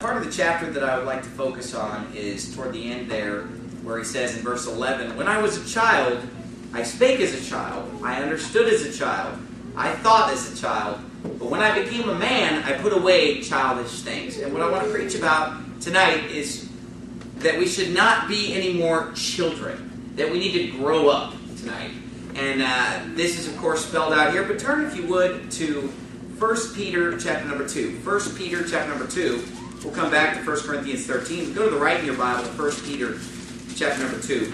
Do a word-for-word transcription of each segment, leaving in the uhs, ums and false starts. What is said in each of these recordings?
Part of the chapter that I would like to focus on is toward the end there, where he says in verse eleven, "When I was a child, I spake as a child, I understood as a child, I thought as a child, but when I became a man, I put away childish things." And what I want to preach about tonight is that we should not be any more children, that we need to grow up tonight. And uh, this is, of course, spelled out here, but turn, if you would, to First Peter chapter number two. First Peter chapter number two. We'll come back to First Corinthians thirteen. Go to the right in your Bible to First Peter chapter number two.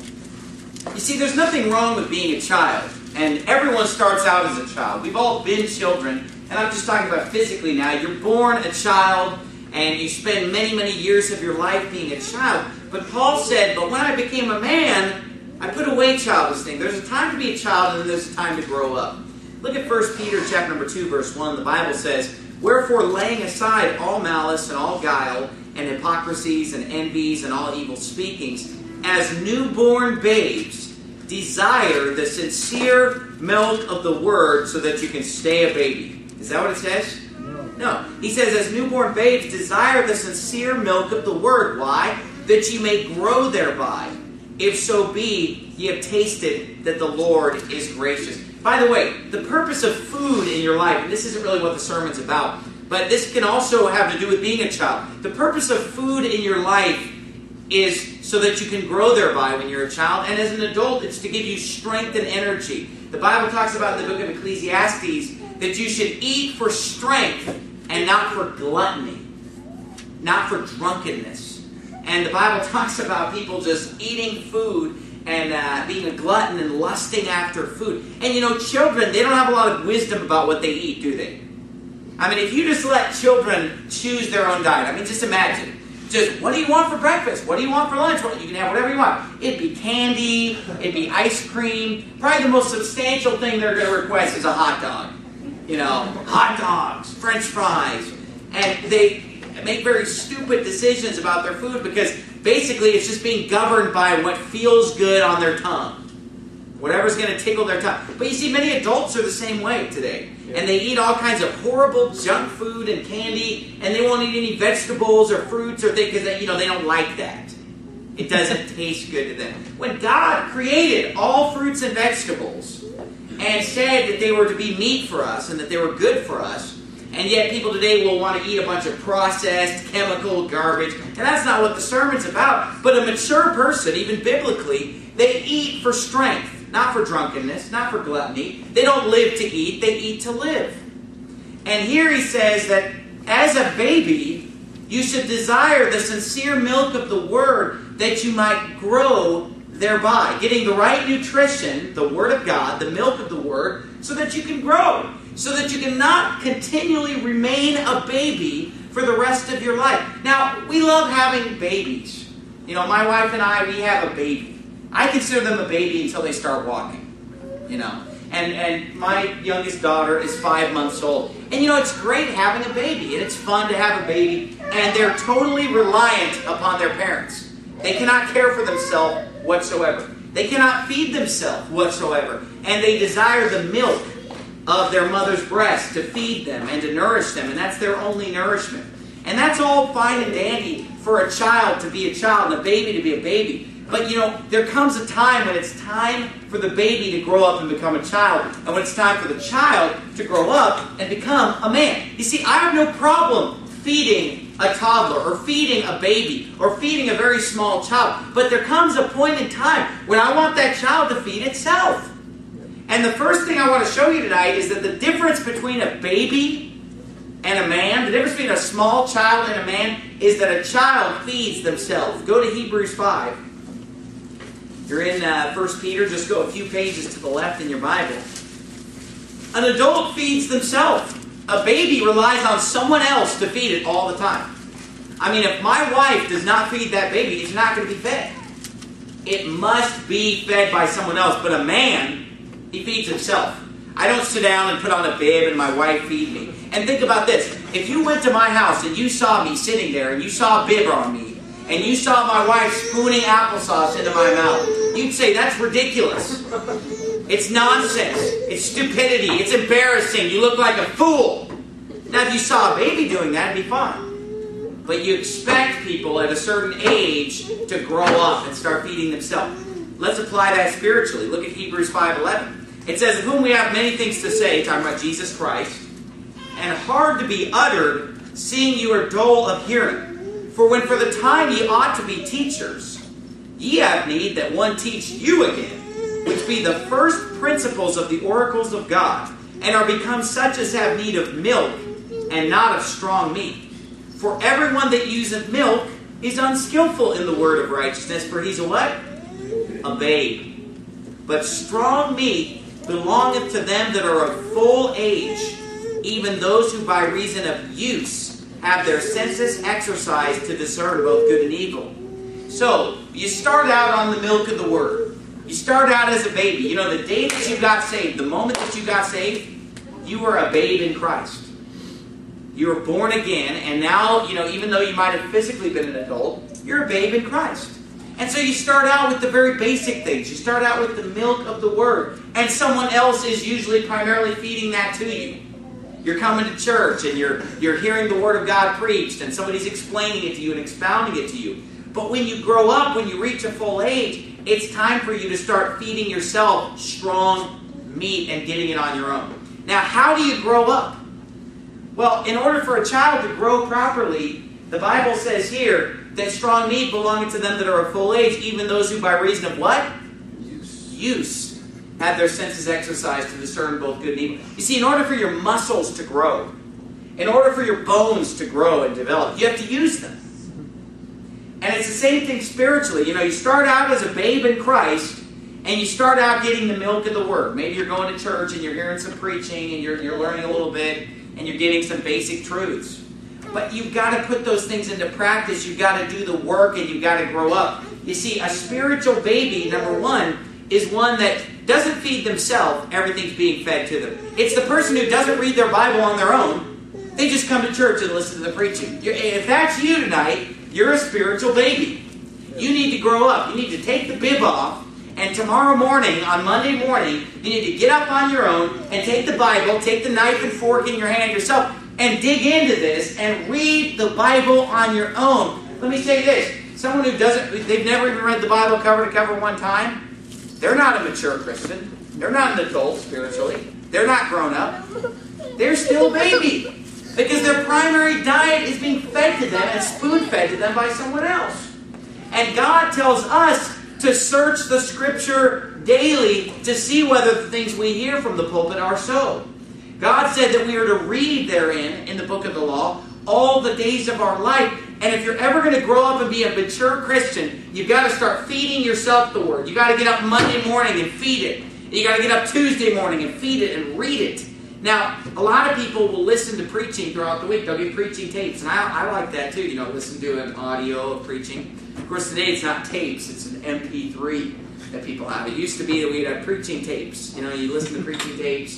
You see, there's nothing wrong with being a child. And everyone starts out as a child. We've all been children. And I'm just talking about physically now. You're born a child, and you spend many, many years of your life being a child. But Paul said, but when I became a man, I put away childish things. There's a time to be a child, and then there's a time to grow up. Look at First Peter chapter number two, verse one. The Bible says, "Wherefore, laying aside all malice and all guile, and hypocrisies and envies and all evil speakings, as newborn babes, desire the sincere milk of the word, so that you can stay a baby." Is that what it says? No. No. He says, as newborn babes, desire the sincere milk of the word. Why? That ye may grow thereby. If so be, ye have tasted that the Lord is gracious. By the way, the purpose of food in your life, and this isn't really what the sermon's about, but this can also have to do with being a child. The purpose of food in your life is so that you can grow thereby when you're a child. And as an adult, it's to give you strength and energy. The Bible talks about in the book of Ecclesiastes that you should eat for strength and not for gluttony, not for drunkenness. And the Bible talks about people just eating food and uh, being a glutton and lusting after food. And you know, children, they don't have a lot of wisdom about what they eat, do they? I mean, if you just let children choose their own diet, I mean, just imagine. Just, what do you want for breakfast? What do you want for lunch? Well, you can have whatever you want. It'd be candy. It'd be ice cream. Probably the most substantial thing they're going to request is a hot dog. You know, hot dogs, French fries. And they make very stupid decisions about their food because basically it's just being governed by what feels good on their tongue. Whatever's going to tickle their tongue. But you see, many adults are the same way today. Yeah. And they eat all kinds of horrible junk food and candy, and they won't eat any vegetables or fruits or things because they, you know, they don't like that. It doesn't taste good to them. When God created all fruits and vegetables and said that they were to be meat for us and that they were good for us, and yet people today will want to eat a bunch of processed, chemical garbage, and that's not what the sermon's about. But a mature person, even biblically, they eat for strength. Not for drunkenness, not for gluttony. They don't live to eat, they eat to live. And here he says that as a baby, you should desire the sincere milk of the word that you might grow thereby. Getting the right nutrition, the word of God, the milk of the word, so that you can grow. So that you can not continually remain a baby for the rest of your life. Now, we love having babies. You know, my wife and I, we have a baby. I consider them a baby until they start walking, you know. And and my youngest daughter is five months old. And you know, it's great having a baby, and it's fun to have a baby. And they're totally reliant upon their parents. They cannot care for themselves whatsoever. They cannot feed themselves whatsoever. And they desire the milk of their mother's breast to feed them and to nourish them. And that's their only nourishment. And that's all fine and dandy for a child to be a child and a baby to be a baby. But, you know, there comes a time when it's time for the baby to grow up and become a child. And when it's time for the child to grow up and become a man. You see, I have no problem feeding a toddler or feeding a baby or feeding a very small child. But there comes a point in time when I want that child to feed itself. And the first thing I want to show you tonight is that the difference between a baby and a man, the difference between a small child and a man, is that a child feeds themselves. Go to Hebrews five. You're in uh, First Peter, just go a few pages to the left in your Bible. An adult feeds themselves. A baby relies on someone else to feed it all the time. I mean, if my wife does not feed that baby, it's not going to be fed. It must be fed by someone else. But a man, he feeds himself. I don't sit down and put on a bib and my wife feed me. And think about this. If you went to my house and you saw me sitting there and you saw a bib on me, and you saw my wife spooning applesauce into my mouth, you'd say, that's ridiculous. It's nonsense. It's stupidity. It's embarrassing. You look like a fool. Now, if you saw a baby doing that, it'd be fine. But you expect people at a certain age to grow up and start feeding themselves. Let's apply that spiritually. Look at Hebrews five eleven. It says, of whom we have many things to say, talking about Jesus Christ, and hard to be uttered, seeing you are dull of hearing. For when for the time ye ought to be teachers, ye have need that one teach you again, which be the first principles of the oracles of God, and are become such as have need of milk, and not of strong meat. For everyone that useth milk is unskillful in the word of righteousness, for he's a what? A babe. But strong meat belongeth to them that are of full age, even those who by reason of use have their senses exercised to discern both good and evil. So, you start out on the milk of the Word. You start out as a baby. You know, the day that you got saved, the moment that you got saved, you were a babe in Christ. You were born again, and now, you know, even though you might have physically been an adult, you're a babe in Christ. And so you start out with the very basic things. You start out with the milk of the Word. And someone else is usually primarily feeding that to you. You're coming to church and you're, you're hearing the Word of God preached and somebody's explaining it to you and expounding it to you. But when you grow up, when you reach a full age, it's time for you to start feeding yourself strong meat and getting it on your own. Now, how do you grow up? Well, in order for a child to grow properly, the Bible says here that strong meat belongeth to them that are of full age, even those who by reason of what? Use. Use. Have their senses exercised to discern both good and evil. You see, in order for your muscles to grow, in order for your bones to grow and develop, you have to use them. And it's the same thing spiritually. You know, you start out as a babe in Christ, and you start out getting the milk of the Word. Maybe you're going to church and you're hearing some preaching and you're, you're learning a little bit and you're getting some basic truths. But you've got to put those things into practice. You've got to do the work and you've got to grow up. You see, a spiritual baby, number one, is one that doesn't feed themselves. Everything's being fed to them. It's the person who doesn't read their Bible on their own. They just come to church and listen to the preaching. If that's you tonight, you're a spiritual baby. You need to grow up. You need to take the bib off. And tomorrow morning, on Monday morning, you need to get up on your own and take the Bible, take the knife and fork in your hand yourself, and dig into this and read the Bible on your own. Let me say this. Someone who doesn't, they've never even read the Bible cover to cover one time, they're not a mature Christian. They're not an adult spiritually. They're not grown up. They're still a baby. Because their primary diet is being fed to them and spoon-fed to them by someone else. And God tells us to search the Scripture daily to see whether the things we hear from the pulpit are so. God said that we are to read therein, in the book of the law, all the days of our life. And if you're ever going to grow up and be a mature Christian, you've got to start feeding yourself the Word. You've got to get up Monday morning and feed it. You've got to get up Tuesday morning and feed it and read it. Now, a lot of people will listen to preaching throughout the week. They'll get preaching tapes. And I, I like that too, you know, listen to an audio of preaching. Of course, today it's not tapes. It's an M P three that people have. It used to be that we'd have preaching tapes. You know, you listen to preaching tapes.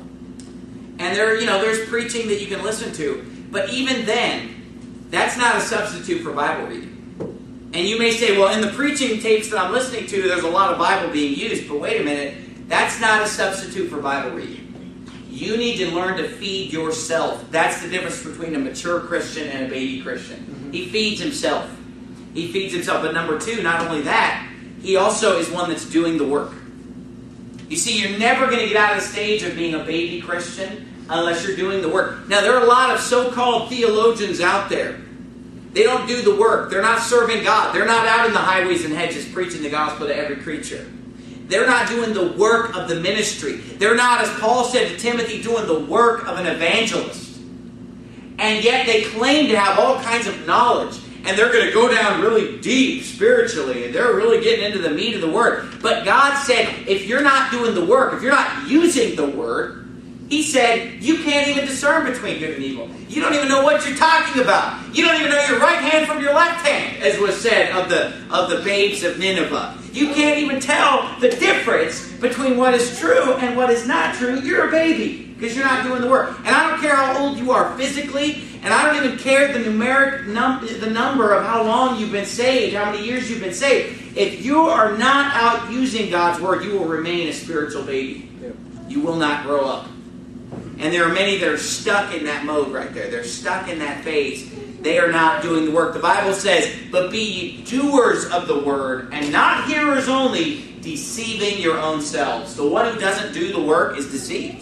And there, you know, there's preaching that you can listen to. But even then, that's not a substitute for Bible reading. And you may say, well, in the preaching tapes that I'm listening to, there's a lot of Bible being used. But wait a minute, that's not a substitute for Bible reading. You need to learn to feed yourself. That's the difference between a mature Christian and a baby Christian. Mm-hmm. He feeds himself. He feeds himself. But number two, not only that, he also is one that's doing the work. You see, you're never going to get out of the stage of being a baby Christian unless you're doing the work. Now, there are a lot of so-called theologians out there. They don't do the work. They're not serving God. They're not out in the highways and hedges preaching the gospel to every creature. They're not doing the work of the ministry. They're not, as Paul said to Timothy, doing the work of an evangelist. And yet they claim to have all kinds of knowledge. And they're going to go down really deep spiritually. And they're really getting into the meat of the Word. But God said, if you're not doing the work, if you're not using the Word, He said, you can't even discern between good and evil. You don't even know what you're talking about. You don't even know your right hand from your left hand, as was said of the, of the babes of Nineveh. You can't even tell the difference between what is true and what is not true. You're a baby because you're not doing the work. And I don't care how old you are physically, and I don't even care the numeric num the number of how long you've been saved, how many years you've been saved. If you are not out using God's Word, you will remain a spiritual baby. Yeah. You will not grow up. And there are many that are stuck in that mode right there. They're stuck in that phase. they are not doing the work. The Bible says, but be ye doers of the word, and not hearers only, deceiving your own selves. The one who doesn't do the work is deceived.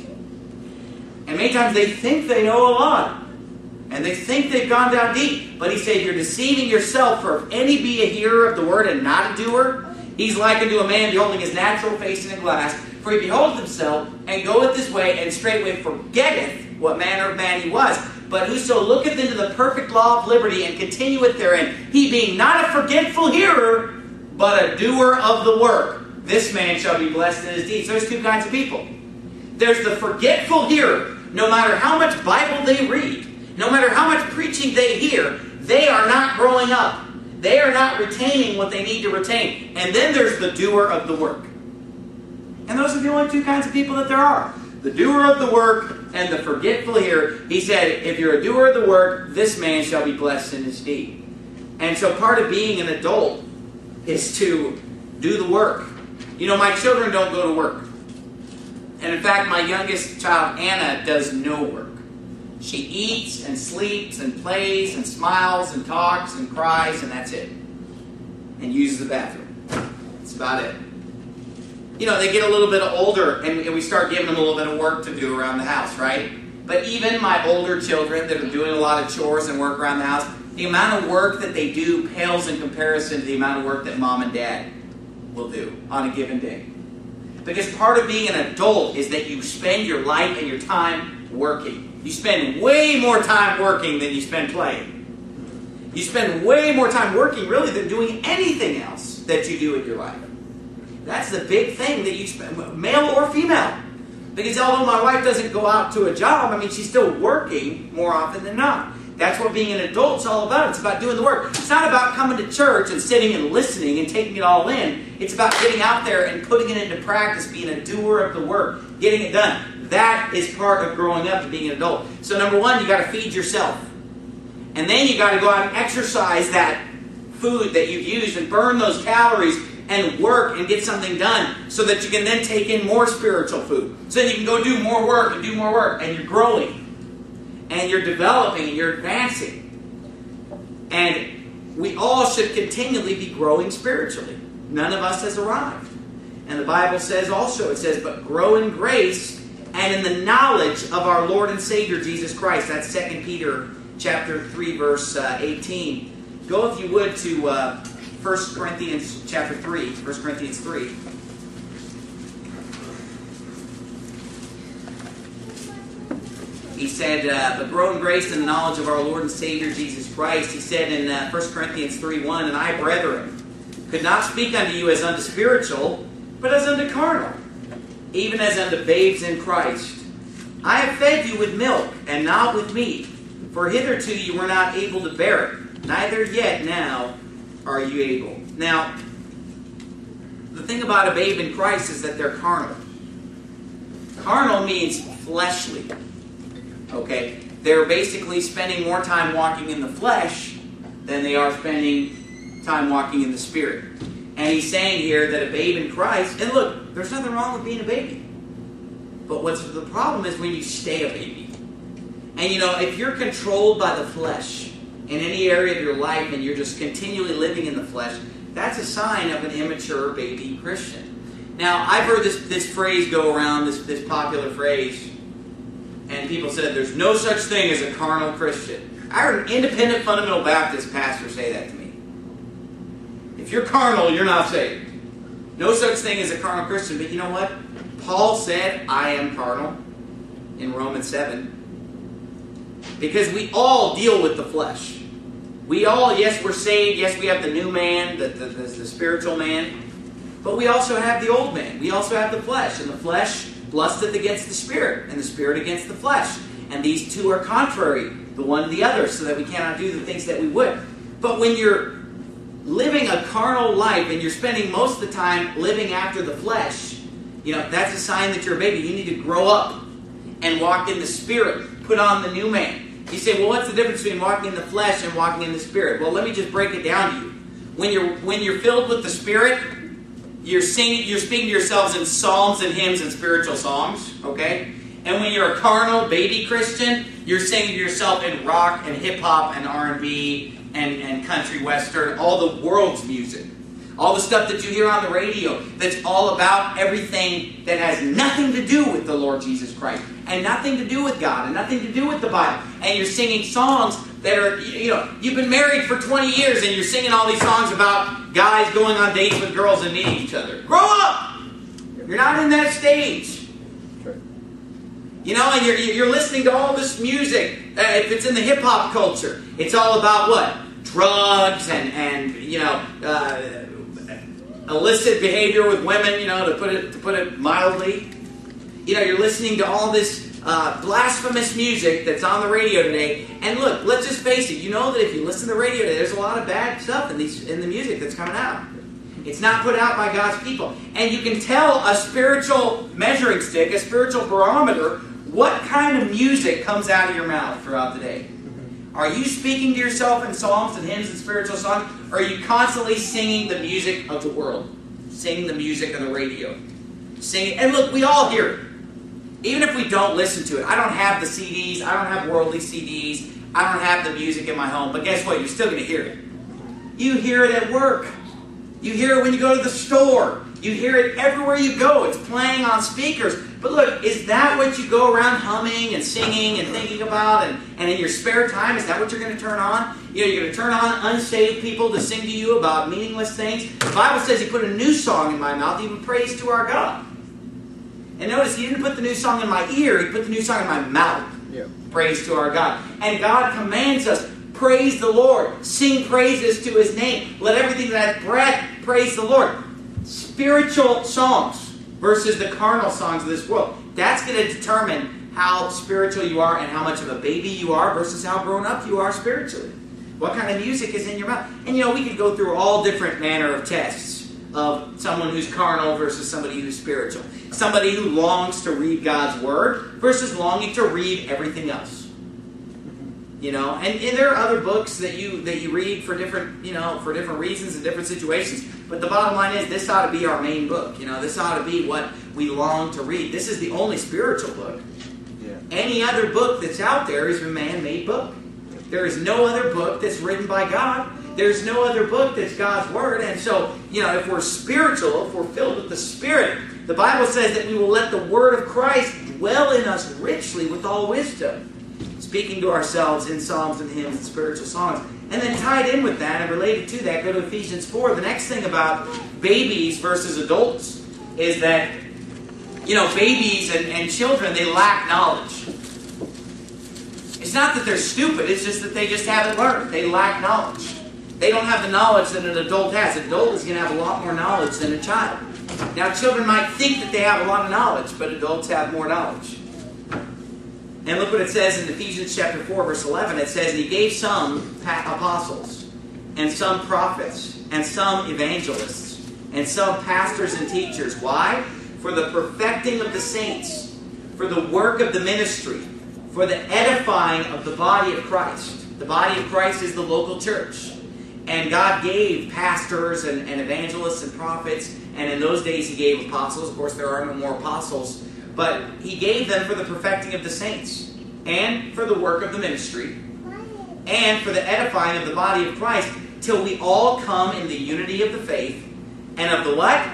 And many times they think they know a lot. And they think they've gone down deep. But he said, you're deceiving yourself, for if any be a hearer of the word and not a doer, he's likened to a man beholding his natural face in a glass. For he beholdeth himself, and goeth his way, and straightway forgetteth what manner of man he was. But whoso looketh into the perfect law of liberty, and continueth therein, he being not a forgetful hearer, but a doer of the work, this man shall be blessed in his deeds. There's two kinds of people. There's the forgetful hearer. No matter how much Bible they read, no matter how much preaching they hear, they are not growing up. They are not retaining what they need to retain. And then there's the doer of the work. And those are the only two kinds of people that there are. The doer of the work and the forgetful hearer. He said, if you're a doer of the work, this man shall be blessed in his deed. And so part of being an adult is to do the work. You know, my children don't go to work. And in fact, my youngest child, Anna, does no work. She eats and sleeps and plays and smiles and talks and cries, and that's it. And uses the bathroom. That's about it. You know, they get a little bit older, and, and we start giving them a little bit of work to do around the house, right? But even my older children that are doing a lot of chores and work around the house, the amount of work that they do pales in comparison to the amount of work that mom and dad will do on a given day. Because part of being an adult is that you spend your life and your time working. You spend way more time working than you spend playing. You spend way more time working, really, than doing anything else that you do in your life. That's the big thing that you spend, male or female. Because although my wife doesn't go out to a job, I mean, she's still working more often than not. That's what being an adult is all about. It's about doing the work. It's not about coming to church and sitting and listening and taking it all in. It's about getting out there and putting it into practice, being a doer of the work, getting it done. That is part of growing up and being an adult. So number one, you got to feed yourself. And then you got to go out and exercise that food that you've used and burn those calories and work and get something done so that you can then take in more spiritual food. So then you can go do more work and do more work, and you're growing. And you're developing, and you're advancing. And we all should continually be growing spiritually. None of us has arrived. And the Bible says also, it says, but grow in grace and in the knowledge of our Lord and Savior Jesus Christ. That's Second Peter chapter three, verse uh, eighteen. Go, if you would, to uh, First Corinthians chapter three, First Corinthians three. He said, uh, but grow in grace and the knowledge of our Lord and Savior Jesus Christ. He said in uh, First Corinthians three one, and I, brethren, could not speak unto you as unto spiritual, but as unto carnal, even as unto babes in Christ. I have fed you with milk, and not with meat, for hitherto you were not able to bear it, neither yet now are you able. Now, the thing about a babe in Christ is that they're carnal. Carnal means fleshly. Okay, they're basically spending more time walking in the flesh than they are spending time walking in the Spirit. And he's saying here that a babe in Christ, and look, there's nothing wrong with being a baby. But what's the problem is when you stay a baby. And you know, if you're controlled by the flesh in any area of your life and you're just continually living in the flesh, that's a sign of an immature baby Christian. Now, I've heard this, this phrase go around, this, this popular phrase, and people said, there's no such thing as a carnal Christian. I heard an independent fundamental Baptist pastor say that to me. If you're carnal, you're not saved. No such thing as a carnal Christian. But you know what? Paul said, I am carnal in Romans seven. Because we all deal with the flesh. We all, yes, we're saved. Yes, we have the new man, the, the, the, the spiritual man. But we also have the old man. We also have the flesh. And the flesh lusteth against the Spirit, and the Spirit against the flesh. And these two are contrary, the one to the other, so that we cannot do the things that we would. But when you're living a carnal life, and you're spending most of the time living after the flesh, you know, that's a sign that you're a baby. You need to grow up and walk in the Spirit. Put on the new man. You say, well, what's the difference between walking in the flesh and walking in the Spirit? Well, let me just break it down to you. When you're, when you're filled with the Spirit, You're singing, you're speaking to yourselves in psalms and hymns and spiritual songs, okay? And when you're a carnal baby Christian, You're singing to yourself in rock and hip-hop and R and B and, and country western, all the world's music. All the stuff that you hear on the radio that's all about everything that has nothing to do with the Lord Jesus Christ and nothing to do with God and nothing to do with the Bible. And you're singing songs that are, you know, you've been married for twenty years and you're singing all these songs about guys going on dates with girls and meeting each other. Grow up! You're not in that stage. You know, and you're, you're listening to all this music. Uh, if it's in the hip-hop culture, it's all about what? Drugs and, and you know, uh, illicit behavior with women, you know, to put it to put it mildly. You know, you're listening to all this uh, blasphemous music that's on the radio today. And look, let's just face it. You know that if you listen to the radio today, there's a lot of bad stuff in these in the music that's coming out. It's not put out by God's people. And you can tell a spiritual measuring stick, a spiritual barometer, what kind of music comes out of your mouth throughout the day. Are you speaking to yourself in psalms and hymns and spiritual songs? Or are you constantly singing the music of the world? Singing the music of the radio. Singing, and look, we all hear it. Even if we don't listen to it. I don't have the C Ds. I don't have worldly C Ds. I don't have the music in my home. But guess what? You're still going to hear it. You hear it at work. You hear it when you go to the store. You hear it everywhere you go. It's playing on speakers. But look, is that what you go around humming and singing and thinking about? And, and in your spare time, is that what you're going to turn on? You know, you're going to turn on unsaved people to sing to you about meaningless things? The Bible says He put a new song in my mouth, even praise to our God. And notice, He didn't put the new song in my ear, He put the new song in my mouth. Yeah. Praise to our God. And God commands us, praise the Lord. Sing praises to His name. Let everything that hath breath praise the Lord. Spiritual songs versus the carnal songs of this world. That's going to determine how spiritual you are and how much of a baby you are versus how grown up you are spiritually. What kind of music is in your mouth? And you know, we could go through all different manner of tests of someone who's carnal versus somebody who's spiritual. Somebody who longs to read God's Word versus longing to read everything else. You know, and, and there are other books that you that you read for different, you know, for different reasons and different situations. But the bottom line is, this ought to be our main book. You know, this ought to be what we long to read. This is the only spiritual book. Yeah. Any other book that's out there is a man-made book. There is no other book that's written by God. There's no other book that's God's Word. And so, you know, if we're spiritual, if we're filled with the Spirit, the Bible says that we will let the Word of Christ dwell in us richly with all wisdom. Speaking to ourselves in psalms and hymns and spiritual songs. And then tied in with that and related to that, go to Ephesians four. The next thing about babies versus adults is that, you know, babies and, and children, they lack knowledge. It's not that they're stupid, it's just that they just haven't learned. They lack knowledge. They don't have the knowledge that an adult has. An adult is going to have a lot more knowledge than a child. Now, children might think that they have a lot of knowledge, but adults have more knowledge. And look what it says in Ephesians chapter four, verse eleven. It says, and He gave some apostles, and some prophets, and some evangelists, and some pastors and teachers. Why? For the perfecting of the saints, for the work of the ministry, for the edifying of the body of Christ. The body of Christ is the local church. And God gave pastors and, and evangelists and prophets, and in those days He gave apostles. Of course, there are no more apostles. But He gave them for the perfecting of the saints, and for the work of the ministry, and for the edifying of the body of Christ, till we all come in the unity of the faith, and of the what?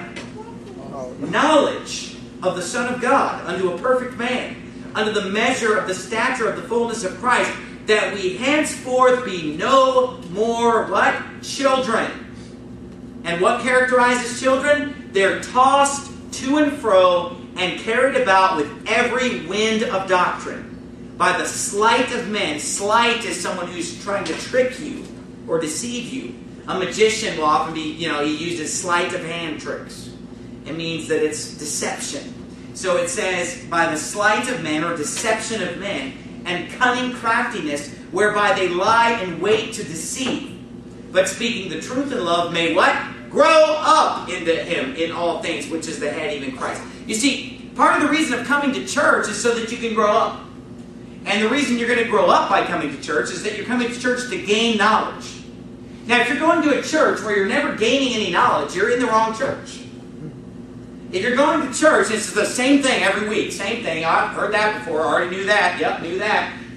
Knowledge of the Son of God, unto a perfect man, unto the measure of the stature of the fullness of Christ, that we henceforth be no more what? Children. And what characterizes children? They're tossed to and fro and carried about with every wind of doctrine, by the sleight of men. Sleight is someone who's trying to trick you or deceive you. A magician will often be, you know, he uses sleight of hand tricks. It means that it's deception. So it says, by the sleight of men, or deception of men, and cunning craftiness, whereby they lie in wait to deceive. But speaking the truth in love may what? Grow up into Him in all things, which is the head, even Christ. You see, part of the reason of coming to church is so that you can grow up. And the reason you're going to grow up by coming to church is that you're coming to church to gain knowledge. Now, if you're going to a church where you're never gaining any knowledge, you're in the wrong church. If you're going to church, it's the same thing every week. Same thing. I've heard that before. I already knew that. Yep, knew that.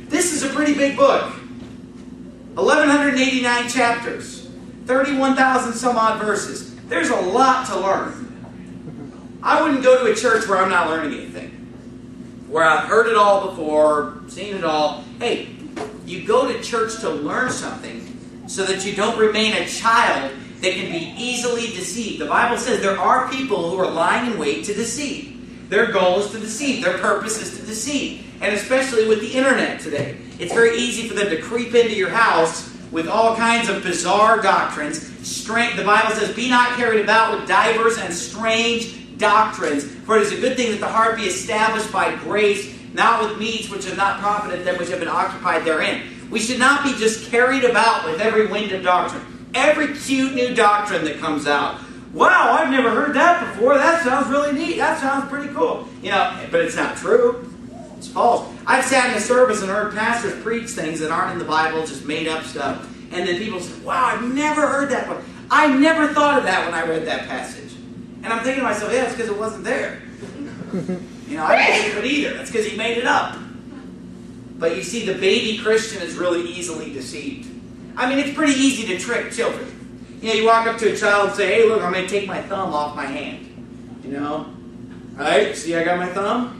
This is a pretty big book. eleven eighty-nine chapters. thirty-one thousand some odd verses. There's a lot to learn. I wouldn't go to a church where I'm not learning anything. Where I've heard it all before, seen it all. Hey, you go to church to learn something so that you don't remain a child that can be easily deceived. The Bible says there are people who are lying in wait to deceive. Their goal is to deceive. Their purpose is to deceive. And especially with the internet today. It's very easy for them to creep into your house with all kinds of bizarre doctrines. Strange, the Bible says, be not carried about with divers and strange doctrines. For it is a good thing that the heart be established by grace, not with meats which have not profited them which have been occupied therein. We should not be just carried about with every wind of doctrine. Every cute new doctrine that comes out. Wow, I've never heard that before. That sounds really neat. That sounds pretty cool. You know, but it's not true. It's false. I've sat in a service and heard pastors preach things that aren't in the Bible, just made up stuff. And then people say, wow, I've never heard that before. I never thought of that when I read that passage. And I'm thinking to myself, yeah, it's because it wasn't there. You know, I didn't think of it either. That's because he made it up. But you see, the baby Christian is really easily deceived. I mean, it's pretty easy to trick children. You know, you walk up to a child and say, hey, look, I'm going to take my thumb off my hand. You know? Right? See, I got my thumb?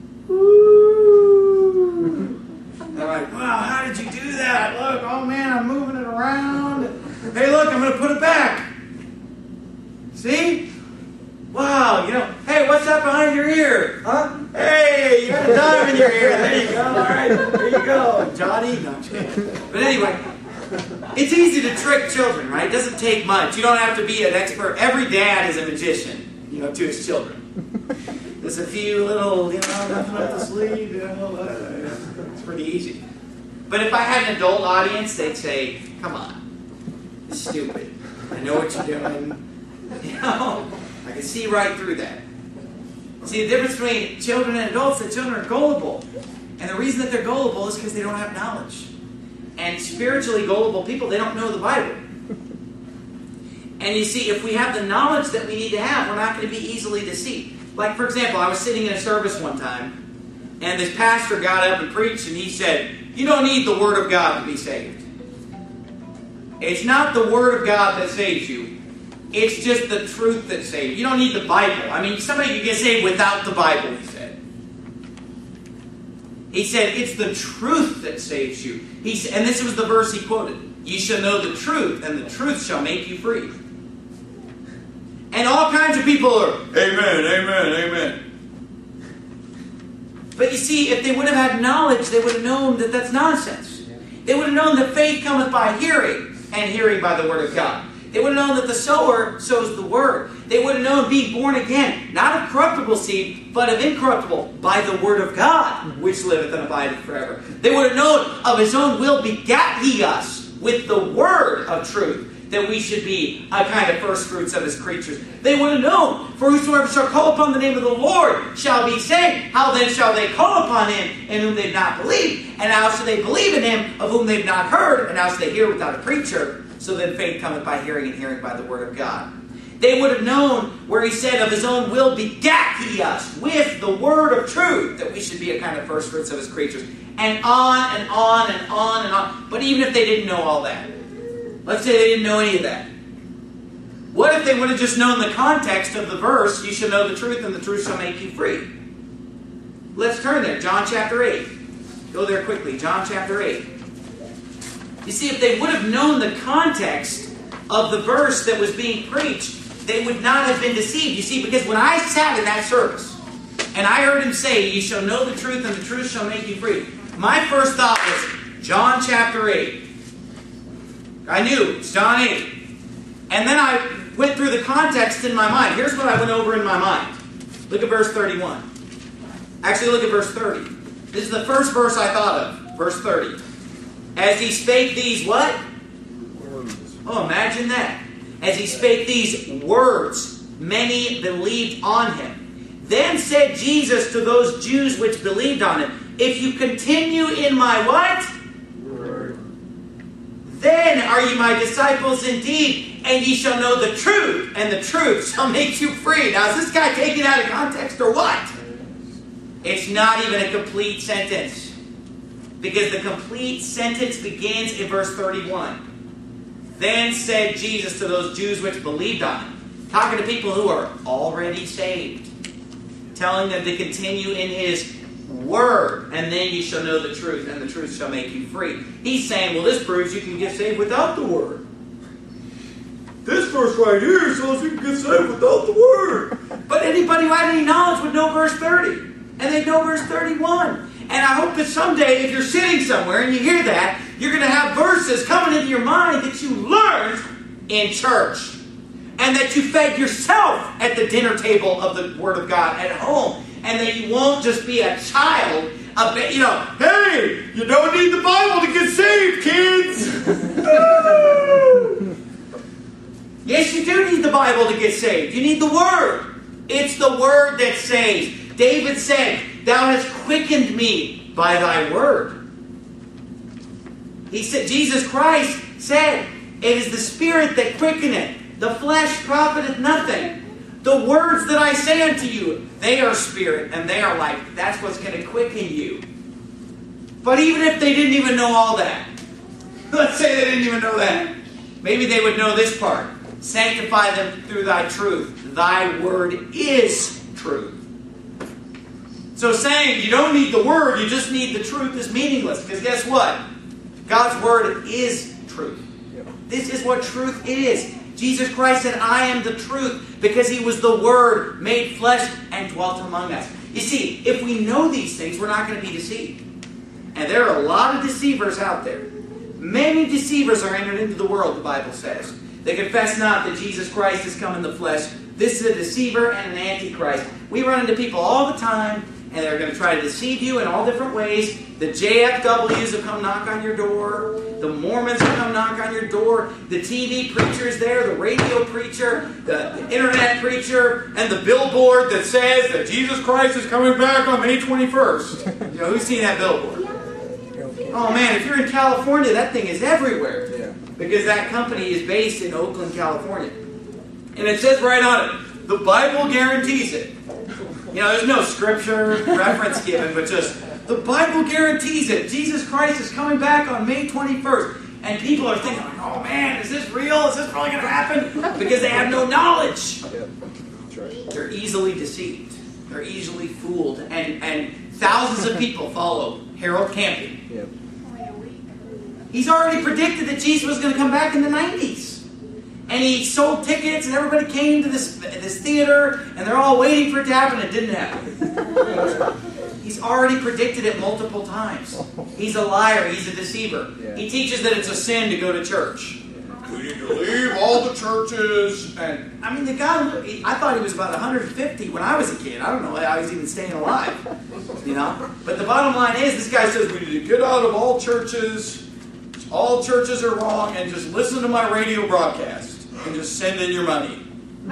Woo! They're like, wow, how did you do that? Look, oh man, I'm moving it around. Hey, look, I'm going to put it back. See? Wow, you know, hey, what's that behind your ear? Huh? Hey, you got a dime in your ear. There you go. All right, there you go. Johnny? No, I'm kidding. But anyway, it's easy to trick children, right? It doesn't take much. You don't have to be an expert. Every dad is a magician, you know, to his children. There's a few little, you know, nothing up the sleeve, you know, uh, it's pretty easy. But if I had an adult audience, they'd say, come on, it's stupid. I know what you're doing. You know, I can see right through that. See, the difference between children and adults, that children are gullible. And the reason that they're gullible is because they don't have knowledge. And spiritually gullible people, they don't know the Bible. And you see, if we have the knowledge that we need to have, we're not going to be easily deceived. Like, for example, I was sitting in a service one time, and this pastor got up and preached, and he said, you don't need the Word of God to be saved. It's not the Word of God that saves you. It's just the truth that saves you. You don't need the Bible. I mean, somebody can get saved without the Bible, he said. He said, it's the truth that saves you. He said, and this was the verse he quoted. You shall know the truth, and the truth shall make you free. And all kinds of people are, amen, amen, amen. But you see, if they would have had knowledge, they would have known that that's nonsense. They would have known that faith cometh by hearing, and hearing by the Word of God. They would have known that the sower sows the Word. They would have known being born again, not of corruptible seed, but of incorruptible, by the Word of God, which liveth and abideth forever. They would have known of His own will begat He us with the Word of truth, that we should be a kind of first fruits of His creatures. They would have known, for whosoever shall call upon the name of the Lord shall be saved. How then shall they call upon Him in whom they've not believed? And how shall they believe in Him of whom they've not heard? And how shall they hear without a preacher? So then faith cometh by hearing, and hearing by the Word of God. They would have known where He said, of His own will begat He us with the Word of truth, that we should be a kind of first fruits of His creatures. And on and on and on and on. But even if they didn't know all that, let's say they didn't know any of that. What if they would have just known the context of the verse, you shall know the truth, and the truth shall make you free? Let's turn there. John chapter eight. Go there quickly. John chapter eight. You see, if they would have known the context of the verse that was being preached, they would not have been deceived. You see, because when I sat in that service, and I heard him say, you shall know the truth, and the truth shall make you free, my first thought was, John chapter eight. I knew, it's John eight. And then I went through the context in my mind. Here's what I went over in my mind. Look at verse thirty-one. Actually, look at verse thirty. This is the first verse I thought of. Verse thirty. As he spake these what? Words. Oh, imagine that. As he spake these words, many believed on him. Then said Jesus to those Jews which believed on him, if you continue in my what? Word. Then are ye my disciples indeed, and ye shall know the truth, and the truth shall make you free. Now, is this guy taken out of context or what? It's not even a complete sentence. Because the complete sentence begins in verse thirty-one. Then said Jesus to those Jews which believed on him, talking to people who are already saved, telling them to continue in his word, and then you shall know the truth, and the truth shall make you free. He's saying, well, this proves you can get saved without the word. This verse right here shows you can get saved without the word. But anybody who had any knowledge would know verse thirty, and they'd know verse thirty-one. And I hope that someday, if you're sitting somewhere and you hear that, you're going to have verses coming into your mind that you learned in church. And that you fed yourself at the dinner table of the Word of God at home. And that you won't just be a child, a bit, you know, hey, you don't need the Bible to get saved, kids. Yes, you do need the Bible to get saved. You need the Word. It's the Word that saves. David said, thou hast quickened me by thy word. He said, Jesus Christ said, it is the Spirit that quickeneth. The flesh profiteth nothing. The words that I say unto you, they are spirit and they are life. That's what's going to quicken you. But even if they didn't even know all that, let's say they didn't even know that, maybe they would know this part. Sanctify them through thy truth. Thy word is truth. So saying you don't need the word, you just need the truth is meaningless. Because guess what? God's word is truth. This is what truth is. Jesus Christ said, I am the truth, because he was the Word made flesh and dwelt among us. You see, if we know these things, we're not going to be deceived. And there are a lot of deceivers out there. Many deceivers are entered into the world, the Bible says. They confess not that Jesus Christ has come in the flesh. This is a deceiver and an antichrist. We run into people all the time, and they're going to try to deceive you in all different ways. The J F Ws will come knock on your door. The Mormons will come knock on your door. The T V preacher is there, the radio preacher, the, the internet preacher, and the billboard that says that Jesus Christ is coming back on May twenty-first. You know, who's seen that billboard? Oh man, if you're in California, that thing is everywhere. Yeah. Because that company is based in Oakland, California. And it says right on it, the Bible guarantees it. You know, there's no scripture reference given, but just, the Bible guarantees it. Jesus Christ is coming back on May twenty-first. And people are thinking, like, oh man, is this real? Is this really going to happen? Because they have no knowledge. Yeah, that's right. They're easily deceived. They're easily fooled. And, and thousands of people follow Harold Camping. Yeah. He's already predicted that Jesus was going to come back in the nineties. And he sold tickets, and everybody came to this, this theater, and they're all waiting for it to happen. It didn't happen. He's already predicted it multiple times. He's a liar. He's a deceiver. Yeah. He teaches that it's a sin to go to church. Yeah. We need to leave all the churches. And I mean, the guy, I thought he was about one hundred fifty when I was a kid. I don't know how he's even staying alive. You know? But the bottom line is, this guy says we need to get out of all churches. All churches are wrong, and just listen to my radio broadcast and just send in your money.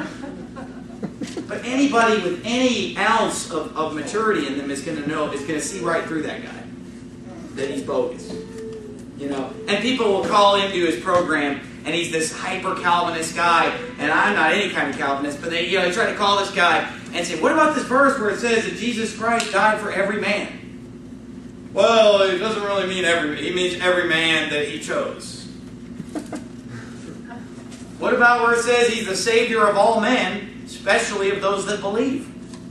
But anybody with any ounce of, of maturity in them is going to know, is going to see right through that guy, that he's bogus. You know, and people will call into his program, and he's this hyper Calvinist guy, and I'm not any kind of Calvinist, but they, you know, they try to call this guy and say, "What about this verse where it says that Jesus Christ died for every man?" Well, it doesn't really mean every, it means every man that he chose. What about where it says he's the Savior of all men, especially of those that believe?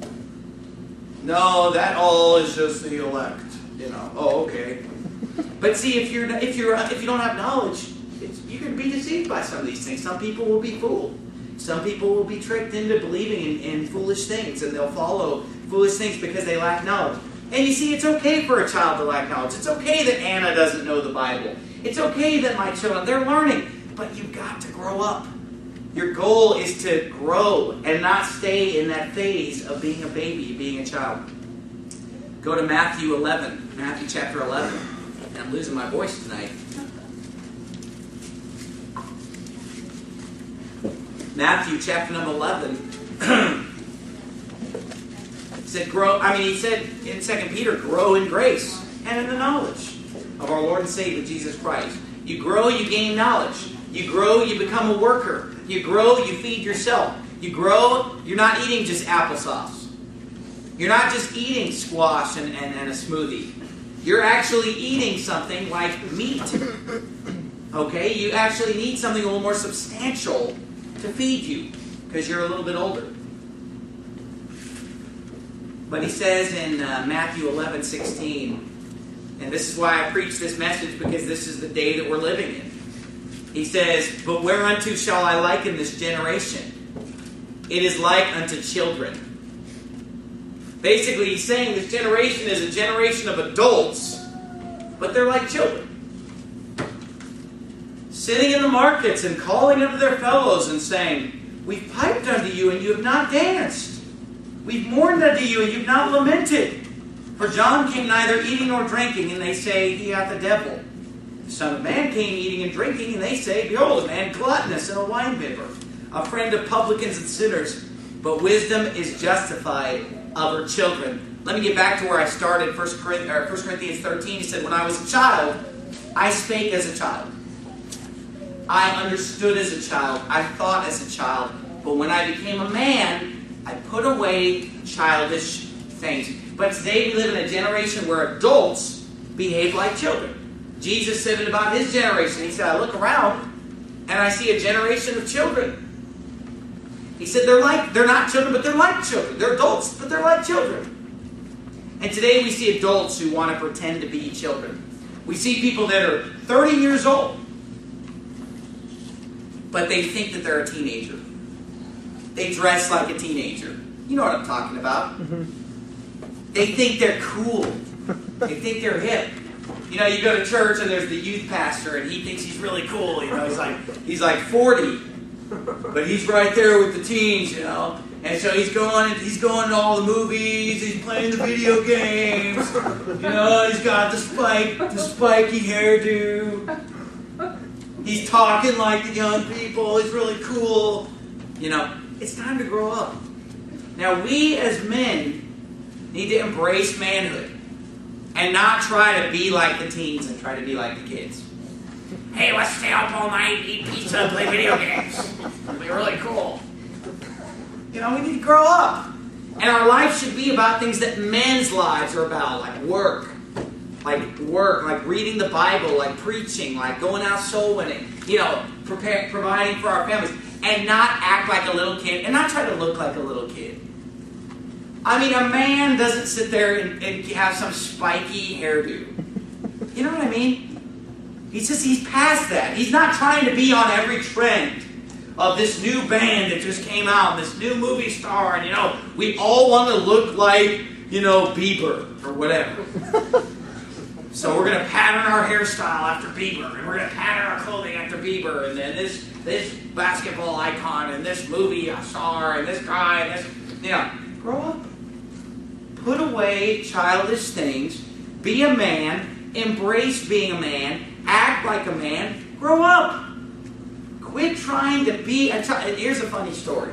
No, that all is just the elect. You know. Oh, okay. But see, if you're if you're if you don't have knowledge, it's, you can be deceived by some of these things. Some people will be fooled. Some people will be tricked into believing in, in foolish things, and they'll follow foolish things because they lack knowledge. And you see, it's okay for a child to lack knowledge. It's okay that Anna doesn't know the Bible. It's okay that my children, they're learning. But you've got to grow up. Your goal is to grow and not stay in that phase of being a baby, being a child. Go to Matthew eleven, Matthew chapter eleven. And I'm losing my voice tonight. Matthew chapter number eleven. He said, grow, I mean, he said in Second Peter, grow in grace and in the knowledge of our Lord and Savior, Jesus Christ. You grow, you gain knowledge. You grow, you become a worker. You grow, you feed yourself. You grow, you're not eating just applesauce. You're not just eating squash and, and, and a smoothie. You're actually eating something like meat. Okay? You actually need something a little more substantial to feed you because you're a little bit older. But he says in uh, Matthew eleven sixteen, and this is why I preach this message, because this is the day that we're living in. He says, "But whereunto shall I liken this generation? It is like unto children." Basically, he's saying this generation is a generation of adults, but they're like children. Sitting in the markets and calling unto their fellows and saying, "We've piped unto you, and you have not danced. We've mourned unto you, and you've not lamented. For John came neither eating nor drinking, and they say, He hath the devil. The Son of Man came eating and drinking, and they say, Behold, a man gluttonous and a winebibber, a friend of publicans and sinners. But wisdom is justified of her children." Let me get back to where I started, First Corinthians thirteen. He said, "When I was a child, I spake as a child. I understood as a child. I thought as a child. But when I became a man, I put away childish things." But today we live in a generation where adults behave like children. Jesus said it about his generation. He said, "I look around and I see a generation of children." He said they're like they're not children, but they're like children. They're adults, but they're like children. And today we see adults who want to pretend to be children. We see people that are thirty years old, but they think that they're a teenager. They dress like a teenager. You know what I'm talking about. Mm-hmm. They think they're cool. They think they're hip. You know, you go to church and there's the youth pastor and he thinks he's really cool. You know, he's like he's like forty, but he's right there with the teens. You know, and so he's going he's going to all the movies. He's playing the video games. You know, he's got the spike the spiky hairdo. He's talking like the young people. He's really cool. You know, it's time to grow up. Now, we as men need to embrace manhood and not try to be like the teens and try to be like the kids. Hey, let's stay up all night, eat pizza, and play video games. It'll be really cool. You know, we need to grow up. And our life should be about things that men's lives are about, like work. Like work, like reading the Bible, like preaching, like going out soul winning. You know, prepare, providing for our families. And not act like a little kid, and not try to look like a little kid. I mean, a man doesn't sit there and, and have some spiky hairdo. You know what I mean? He's just, he's past that. He's not trying to be on every trend of this new band that just came out, this new movie star, and you know, we all want to look like, you know, Bieber or whatever. So we're going to pattern our hairstyle after Bieber, and we're going to pattern our clothing after Bieber, and then this this basketball icon, and this movie star, and this guy, and this, you know, grow up. Put away childish things. Be a man. Embrace being a man. Act like a man. Grow up. Quit trying to be a child. And here's a funny story.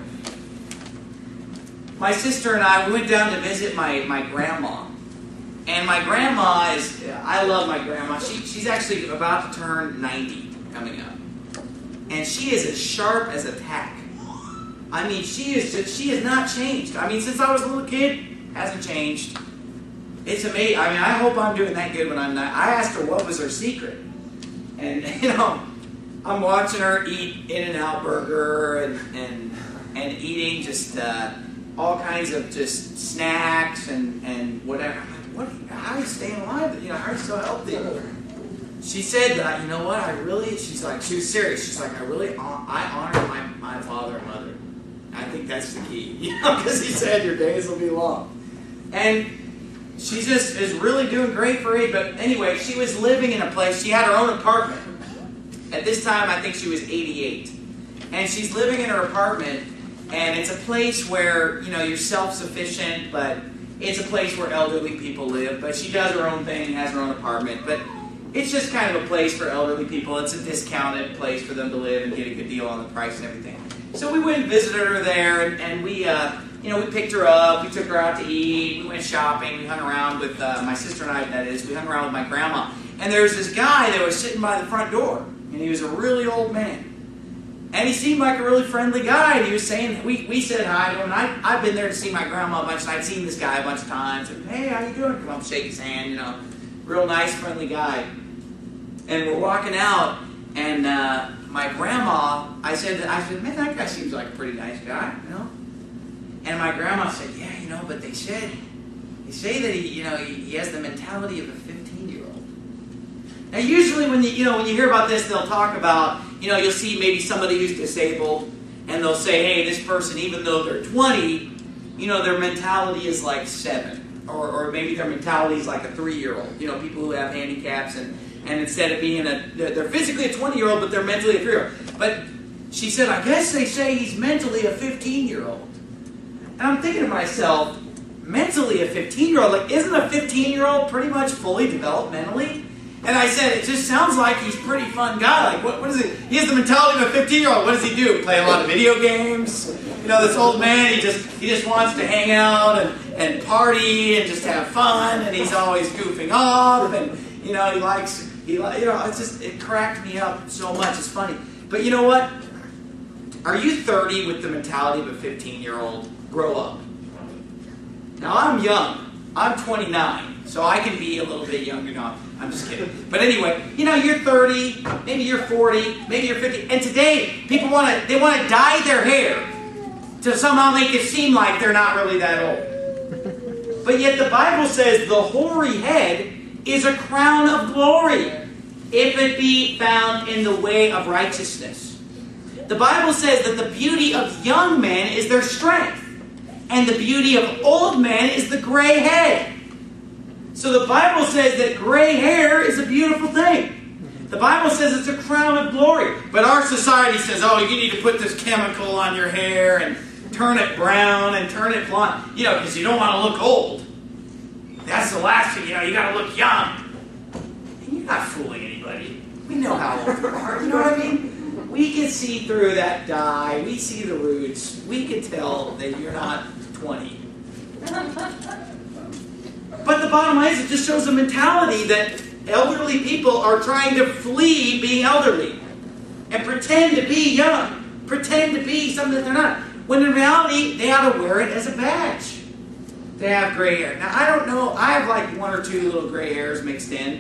My sister and I, we went down to visit my, my grandma. And my grandma is, I love my grandma. She, she's actually about to turn ninety coming up. And she is as sharp as a tack. I mean, she is just, she has not changed. I mean, since I was a little kid, hasn't changed. It's amazing. I mean, I hope I'm doing that good when I'm not. I asked her what was her secret. And, you know, I'm watching her eat In-N-Out Burger and, and, and eating just uh, all kinds of just snacks and, and whatever. What, how are you staying alive? You know, how are you so healthy? She said that, you know what, I really, she's like, she was serious. She's like, I really, I honor my, my father and mother. I think that's the key. You know, because he said your days will be long. And she just is really doing great for age. But anyway, she was living in a place, she had her own apartment. At this time, I think she was eighty-eight. And she's living in her apartment, and it's a place where, you know, you're self-sufficient, but it's a place where elderly people live. But she does her own thing, has her own apartment. But it's just kind of a place for elderly people. It's a discounted place for them to live and get a good deal on the price and everything. So we went and visited her there, and, and we, uh, you know, we picked her up. We took her out to eat. We went shopping. We hung around with uh, my sister and I. That is, we hung around with my grandma. And there was this guy that was sitting by the front door, and he was a really old man. And he seemed like a really friendly guy. And he was saying, we we said hi to him. And I I've been there to see my grandma a bunch, and I'd seen this guy a bunch of times. And hey, how you doing? Come up, shake his hand, you know. Real nice, friendly guy. And we're walking out, and uh, my grandma, I said, I said, man, that guy seems like a pretty nice guy, you know? And my grandma said, yeah, you know, but they said, they say that he, you know, he, he has the mentality of a fifteen-year-old. Now, usually when you, you know, when you hear about this, they'll talk about, you know, you'll see maybe somebody who's disabled, and they'll say, hey, this person, even though they're twenty, you know, their mentality is like seven. Or, or maybe their mentality is like a three-year-old. You know, people who have handicaps, and, and instead of being a, they're physically a twenty-year-old, but they're mentally a three-year-old. But she said, I guess they say he's mentally a fifteen-year-old. And I'm thinking to myself, mentally a fifteen-year-old, like, isn't a fifteen-year-old pretty much fully developed mentally? And I said, it just sounds like he's a pretty fun guy. Like, what, what is it? He has the mentality of a fifteen-year-old. What does he do? Play a lot of video games? You know, this old man, he just he just wants to hang out and, and party and just have fun, and he's always goofing off, and, you know, he likes, he you know, it's just, it cracked me up so much. It's funny. But you know what? Are you thirty with the mentality of a fifteen-year-old? Grow up. Now, I'm young. I'm twenty-nine, so I can be a little bit younger now. I'm just kidding. But anyway, you know, you're thirty, maybe you're forty, maybe you're fifty, and today people want to they want to dye their hair to somehow make it seem like they're not really that old. But yet the Bible says the hoary head is a crown of glory if it be found in the way of righteousness. The Bible says that the beauty of young men is their strength, and the beauty of old men is the gray head. So the Bible says that gray hair is a beautiful thing. The Bible says it's a crown of glory. But our society says, oh, you need to put this chemical on your hair and turn it brown and turn it blonde. You know, because you don't want to look old. That's the last thing, you know, you got to look young. And you're not fooling anybody. We know how old you are, you know what I mean? We can see through that dye. We see the roots. We can tell that you're not twenty. But the bottom line is, it just shows a mentality that elderly people are trying to flee being elderly and pretend to be young, pretend to be something that they're not. When in reality, they ought to wear it as a badge. They have gray hair. Now, I don't know. I have like one or two little gray hairs mixed in.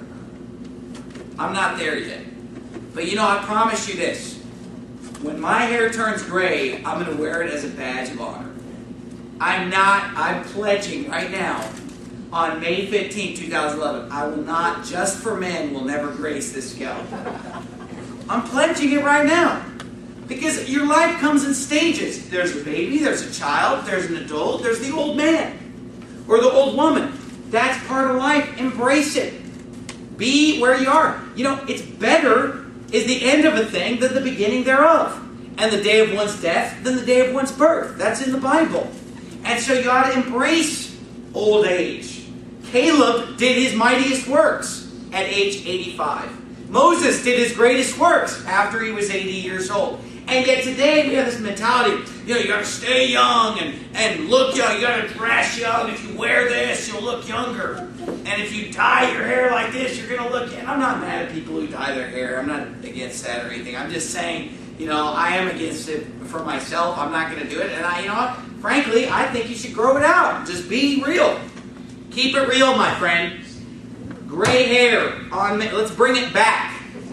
I'm not there yet. But you know, I promise you this. When my hair turns gray, I'm going to wear it as a badge of honor. I'm not, I'm pledging right now, on May fifteenth, two thousand eleven, I will not, just for men, will never grace this scalp. I'm pledging it right now. Because your life comes in stages. There's a baby, there's a child, there's an adult, there's the old man. Or the old woman. That's part of life. Embrace it. Be where you are. You know, it's better is the end of a thing than the beginning thereof. And the day of one's death than the day of one's birth. That's in the Bible. And so you ought to embrace old age. Caleb did his mightiest works at age eighty-five. Moses did his greatest works after he was eighty years old. And yet today we have this mentality, you know, you got to stay young and, and look young. You got to dress young. If you wear this, you'll look younger. And if you dye your hair like this, you're going to look... And I'm not mad at people who dye their hair. I'm not against that or anything. I'm just saying, you know, I am against it for myself. I'm not going to do it. And I, you know what? Frankly, I think you should grow it out. Just be real. Keep it real, my friend. Gray hair on me. Let's bring it back.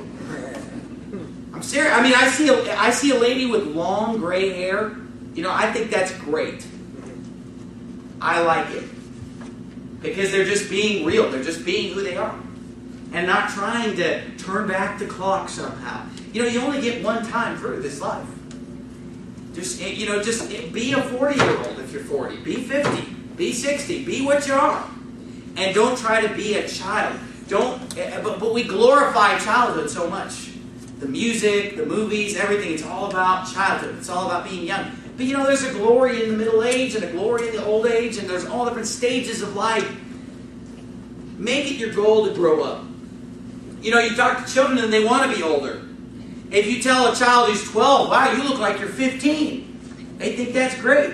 I'm serious. I mean, I see a, I see a lady with long gray hair. You know, I think that's great. I like it. Because they're just being real. They're just being who they are. And not trying to turn back the clock somehow. You know, you only get one time through this life. Just, you know, just be a forty-year-old if you're forty. Be fifty. Be sixty. Be what you are. And don't try to be a child. Don't, but, but we glorify childhood so much. The music, the movies, everything, it's all about childhood. It's all about being young. But you know, there's a glory in the middle age and a glory in the old age, and there's all different stages of life. Make it your goal to grow up. You know, you talk to children and they want to be older. If you tell a child who's twelve, wow, you look like you're fifteen, they think that's great.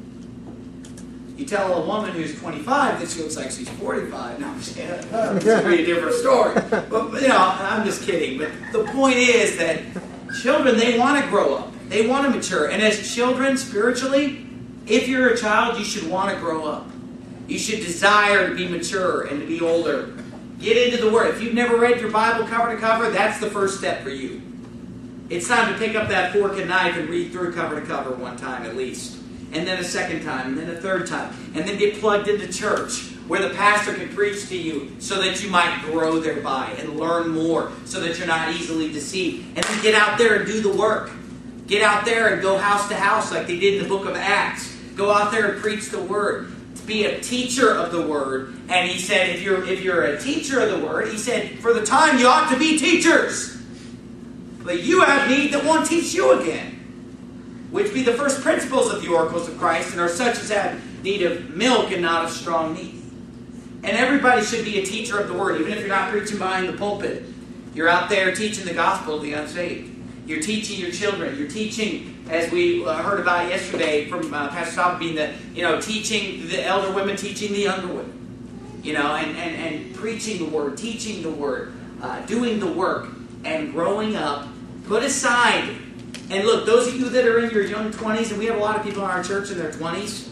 You tell a woman who's twenty-five that she looks like she's forty-five. No, it's going to be a different story. But, you know, I'm just kidding. But the point is that children, they want to grow up. They want to mature. And as children, spiritually, if you're a child, you should want to grow up. You should desire to be mature and to be older. Get into the Word. If you've never read your Bible cover to cover, that's the first step for you. It's time to pick up that fork and knife and read through cover to cover one time at least. And then a second time, and then a third time. And then get plugged into church where the pastor can preach to you so that you might grow thereby and learn more so that you're not easily deceived. And then get out there and do the work. Get out there and go house to house like they did in the book of Acts. Go out there and preach the Word. Be a teacher of the Word. And he said, if you're, if you're a teacher of the Word, he said, for the time you ought to be teachers. But you have need that won't teach you again. Which be the first principles of the oracles of Christ, and are such as have need of milk and not of strong meat. And everybody should be a teacher of the Word, even if you're not preaching behind the pulpit. You're out there teaching the gospel to the unsaved. You're teaching your children. You're teaching, as we uh, heard about yesterday from uh, Pastor Stop, being the, you know, teaching the elder women, teaching the younger women. You know, and, and, and preaching the Word, teaching the Word, uh, doing the work, and growing up. Put aside. And look, those of you that are in your young twenties, and we have a lot of people in our church in their twenties,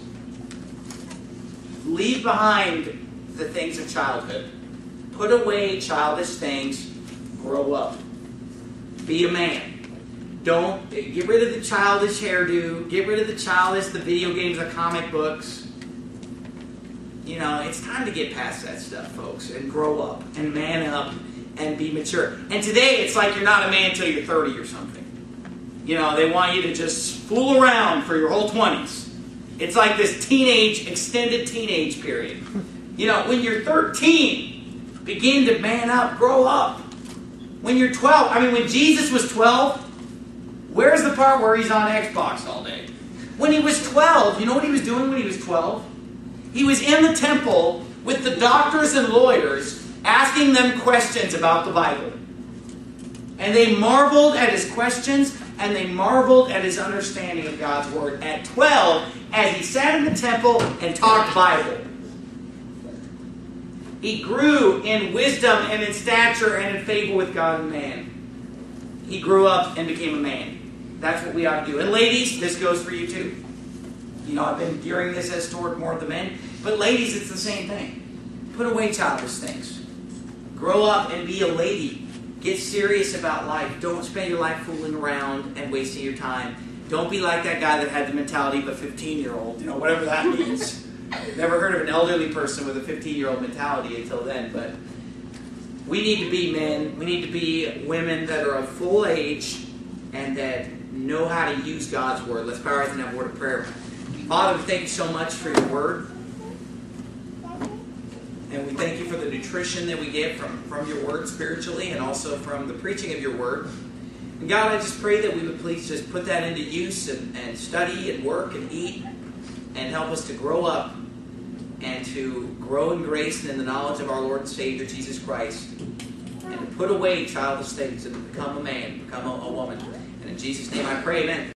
leave behind the things of childhood. Put away childish things. Grow up. Be a man. Don't get rid of the childish hairdo. Get rid of the childish, the video games, the comic books. You know, it's time to get past that stuff, folks, and grow up and man up and be mature. And today, it's like you're not a man until you're thirty or something. You know, they want you to just fool around for your whole twenties. It's like this teenage, extended teenage period. You know, when you're thirteen, begin to man up, grow up. When you're twelve, I mean, when Jesus was twelve, where's the part where he's on Xbox all day? When he was twelve, you know what he was doing when he was twelve? He was in the temple with the doctors and lawyers asking them questions about the Bible. And they marveled at his questions, and they marveled at his understanding of God's Word at twelve as he sat in the temple and talked Bible. He grew in wisdom and in stature and in favor with God and man. He grew up and became a man. That's what we ought to do. And ladies, this goes for you too. You know, I've been gearing this as toward more of the men. But ladies, it's the same thing. Put away childish things. Grow up and be a lady. Get serious about life. Don't spend your life fooling around and wasting your time. Don't be like that guy that had the mentality of a fifteen-year-old. You know, whatever that means. Never heard of an elderly person with a fifteen-year-old mentality until then. But we need to be men. We need to be women that are of full age and that know how to use God's Word. Let's bow our heads and have a word of prayer. Father, we thank you so much for your Word. And we thank you for the nutrition that we get from, from your Word spiritually and also from the preaching of your Word. And God, I just pray that we would please just put that into use and, and study and work and eat and help us to grow up and to grow in grace and in the knowledge of our Lord and Savior, Jesus Christ. And to put away childish things and become a man, become a, a woman. And in Jesus' name I pray, amen.